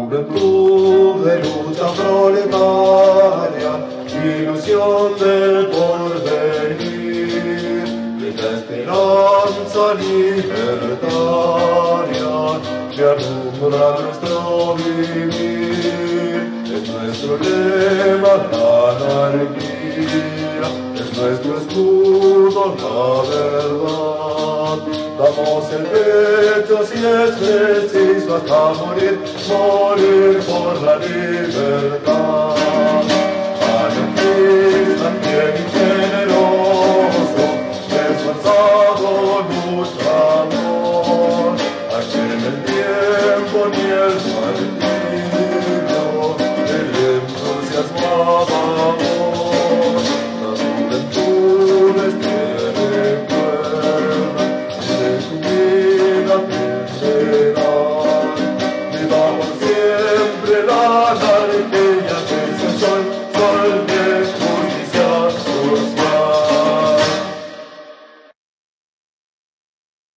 juventud de lucha proletaria, ilusión del porvenir, grita esperanza libertaria que alumbra nuestro vivir. Es nuestro lema la anarquía, es nuestro escudo la verdad. Damos el pecho si es preciso hasta morir, morir por la libertad. Anarquista, también generoso, esforzado luchador, a quien el tiempo ni el martirio, el entusiasmo amor. Las juventudes tienen cuerda, de su vida aprenderán, viva por siempre la